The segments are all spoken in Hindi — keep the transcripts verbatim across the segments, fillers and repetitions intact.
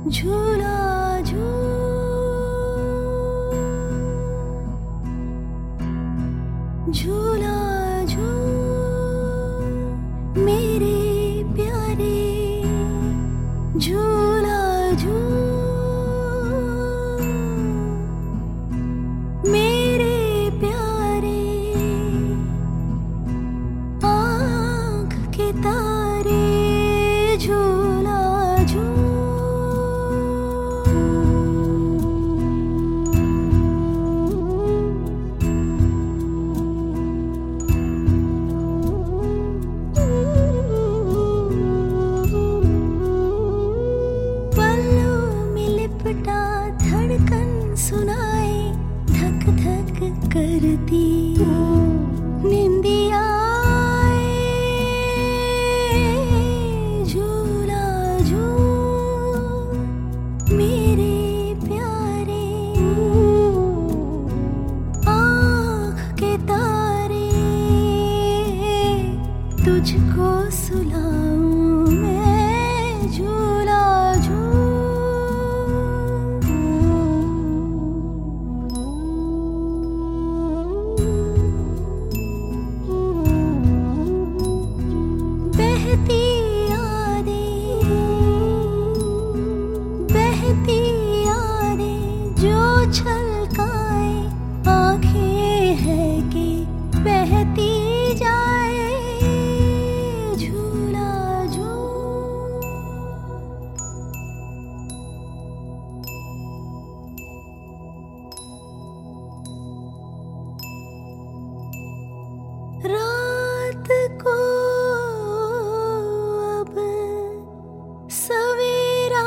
झूला झूल झूला झूल मेरे प्यारे झूला झूल मेरे प्यारे आँख के तारे झूला धड़कन सुनाए धक धक करती निंदिया झूला झूल मेरे प्यारे आँख के तारे तुझको सुलाऊं मैं झूला बहती यादें जो छलकाए आँखें है कि बहती जाए झूला झूल रात को सवेरा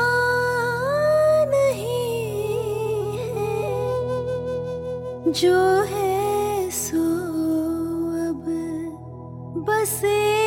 नहीं है जो है सो अब बसे